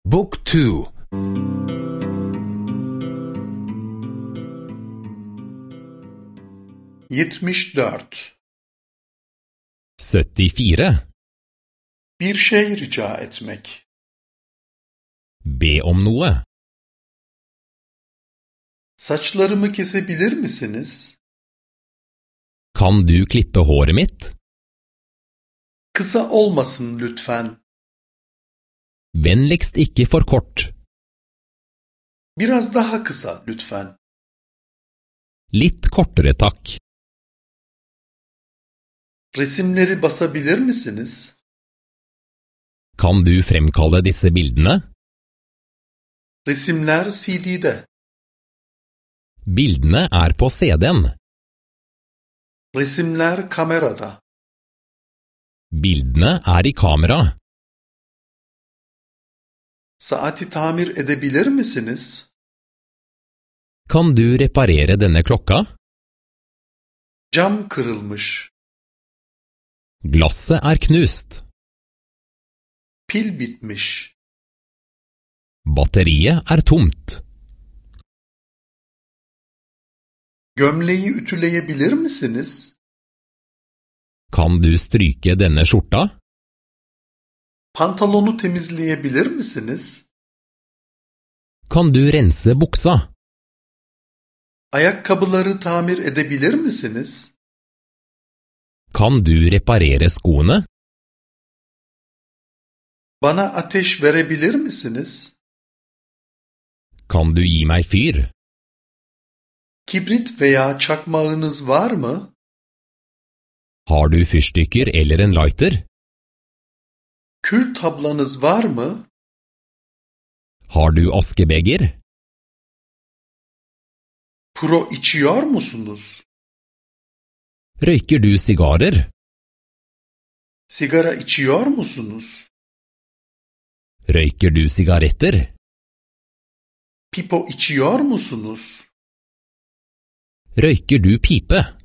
Book 2. 74. 74. Bir şey rica etmek. Be om noe. Saçlarımı kesebilir misiniz? Kan du klippe håret mitt? Kısa olmasın lütfen. Vennligst ikke for kort. Biraz daha kısa lütfen. Litt kortere takk. Resimleri basabilir misiniz? Kan du fremkalle disse bildene? Resimler CD'de. Bildene er på CD-en. Resimler kamerada. Bildene er i kamera. Saati tamir edebilir misiniz? Kan du reparere denne klokka? Cam kırılmış. Glasset er knust. Pil bitmiş. Batteriet er tomt. Gömleği ütüleyebilir misiniz? Kan du stryke denne skjorta? Pantolonu temizleyebilir misiniz? Kan du rense buksa? Ayakkabıları tamir edebilir misiniz? Kan du reparere skoene? Bana ateş verebilir misiniz? Kan du gi meg fyr? Kibrit veya çakmağınız var mı? Har du fyrstikker eller en lighter? Kül tablanız var mı? Har du askebeger? Puro içiyor musunuz? Røyker du sigarer? Sigara içiyor musunuz? Røyker du sigaretter? Pipo içiyor musunuz? Røyker du pipe?